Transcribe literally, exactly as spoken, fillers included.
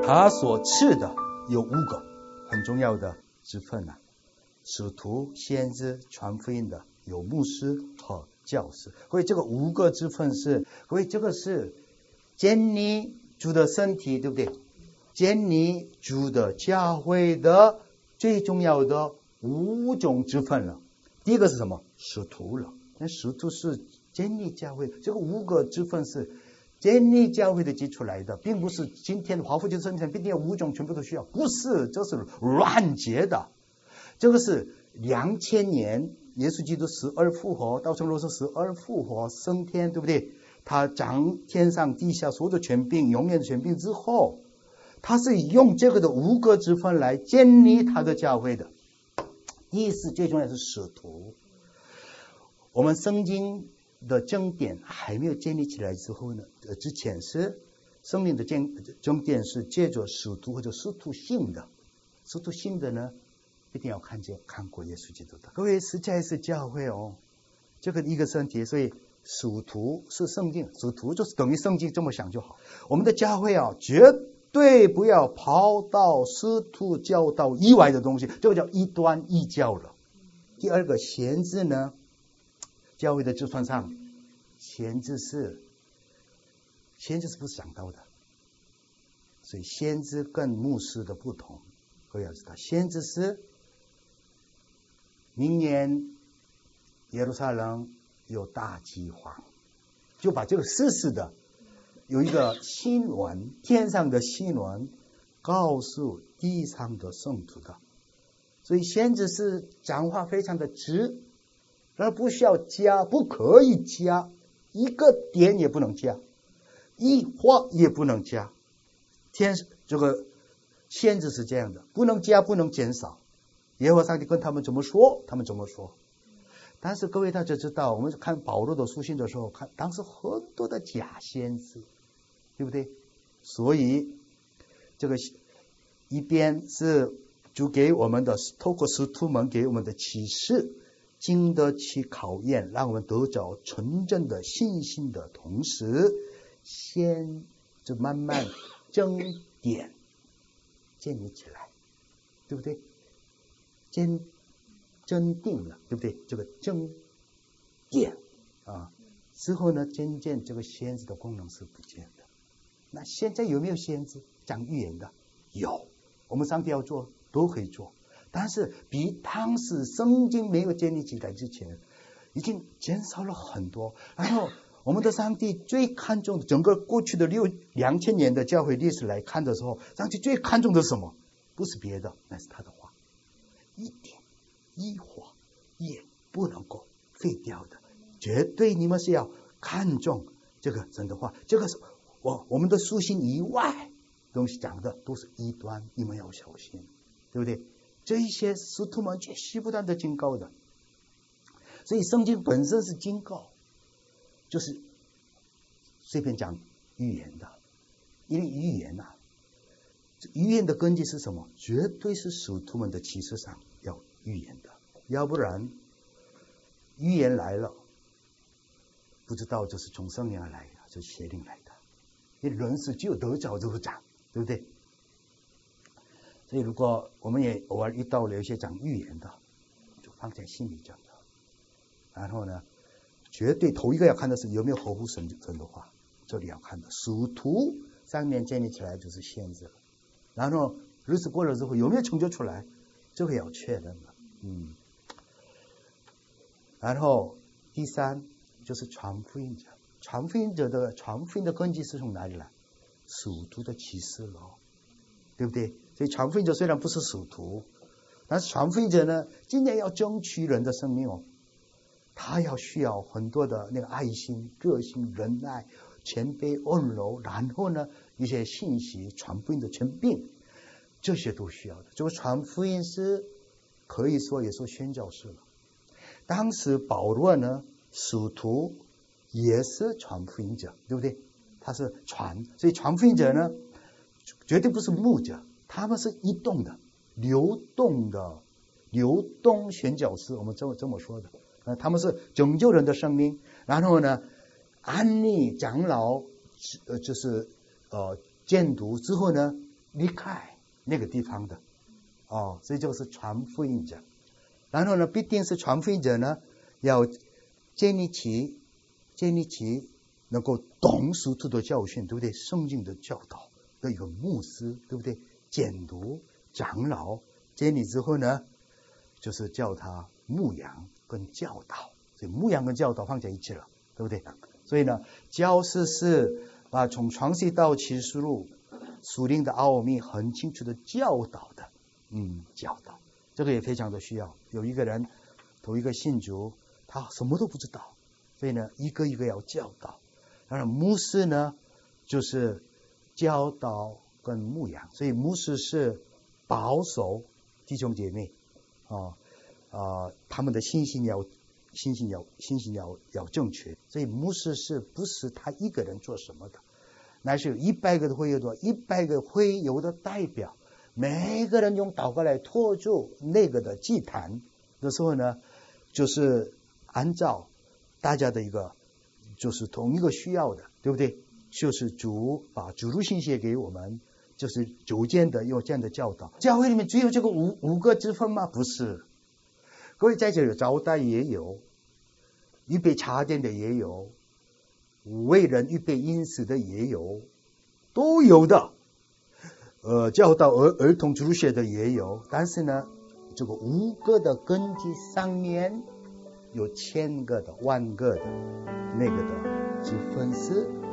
他所赐的有五个很重要的职分啊，使徒、先知、传福音的有牧师和教师。所以这个五个职分是，所以这个是建立主的身体，对不对？建立主的教会的最重要的五种职分了。第一个是什么？使徒了。那使徒是建立教会，这个五个职分是建立教会的基础来的，并不是今天华富就生产必定要五种全部都需要，不是，这是乱结的。这个是两千年耶稣基督死而复活，道成肉身死而复活升天，对不对？他掌天上地下所有的权柄，永远的权柄之后，他是用这个的五个职分来建立他的教会的。第四最重要的是使徒。我们圣经的经典还没有建立起来之后呢，呃，之前是圣经的经经典是借着使徒或者使徒信的，使徒信的呢，一定要看见看过耶稣基督的。各位实在是教会哦，这个一个身体，所以使徒是圣经，使徒就是等于圣经，这么想就好。我们的教会啊，绝对不要跑到使徒教导以外的东西，这个叫异端异教了。第二个先知呢，教会的制算上，先知是先知是不是想到的，所以先知跟牧师的不同，各位要知道，先知是明年耶路撒冷有大饥荒，就把这个事实的有一个新闻，天上的新闻告诉地上的圣徒的，所以先知是讲话非常的直，而不需要加，不可以加，一个点也不能加，一画也不能加。天这个先知是这样的，不能加，不能减少。耶和华上帝跟他们怎么说，他们怎么说。但是各位大家知道，我们看保罗的书信的时候，看当时很多的假先知，对不对？所以这个一边是主给我们的，透过使徒们给我们的启示，经得起考验，让我们得着纯正的信心的同时，先就慢慢争点建立起来，对不对？坚坚定了，对不对？这个争点啊，之后呢，渐渐这个先知的功能是不见的。那现在有没有先知讲预言的？有，我们上帝要做都可以做，但是比当时圣经没有建立起来之前，已经减少了很多。然后我们的上帝最看重的，整个过去的六两千年的教会历史来看的时候，上帝最看重的是什么？不是别的，那是他的话，一点一划也不能够废掉的，绝对你们是要看重这个神的话。这个是我我们的书信以外东西讲的都是异端，你们要小心，对不对？这一些使徒们继续不断的警告的，所以圣经本身是警告，就是随便讲预言的，因为预言啊，预言的根基是什么？绝对是使徒们的启示上要预言的，要不然预言来了，不知道这是从圣灵而来的，是邪灵来的。因为人是只有得着就会长，对不对？所以如果我们也偶尔遇到了有一些讲预言的，就放在心里讲的。然后呢，绝对头一个要看的是有没有合乎神神的话，这里要看的属图上面建立起来就是先知了。然后日子过了之后有没有成就出来，这个要确认了。嗯。然后第三就是传福音者，传福音者的传福音的根基是从哪里来？属徒的启示了，对不对？所以传福音者虽然不是属徒，但是传福音者呢，今年要争取人的生命哦，他要需要很多的那个爱心、热心、仁爱、谦卑、温柔，然后呢，一些信息、传福音的权柄，这些都需要的。这个传福音是可以说也是宣教士了。当时保罗呢，属徒也是传福音者，对不对？他是传，所以传福音者呢，绝对不是牧者，他们是移动的、流动的、流动宣教士，我们这么这么说的。呃，他们是拯救人的生命，然后呢，安利长老，呃，就是呃监督之后呢， 离开那个地方的。哦，所以就是传福音者。然后呢，必定是传福音者呢，要建立起建立起能够懂属徒的教训，对不对？圣经的教导的一个牧师，对不对？监督长老建立之后呢，就是叫他牧养跟教导，所以牧养跟教导放在一起了，对不对？所以呢，教师是把从创世到启示录属灵的奥秘很清楚的教导的，嗯，教导这个也非常的需要。有一个人头一个信主，他什么都不知道，所以呢，一个一个要教导。当然，牧师呢，就是教导跟牧养，所以牧师是保守弟兄姐妹啊啊、呃，他们的信心要信心要信心要要正确，所以牧师是不是他一个人做什么的？乃是有一百个的会友多，一百个会友的代表，每个人用祷告来托住那个的祭坛的时候呢，就是按照大家的一个就是同一个需要的，对不对？就是主把主路信息给我们，就是逐渐的有这样的教导。教会里面只有这个五五个之分吗？不是，各位在这里招待也有，预备茶点的也有，为人预备饮食的也有，都有的。呃，教导儿儿童主学的也有，但是呢，这个五个的根基上面有千个的、万个的那个的之分是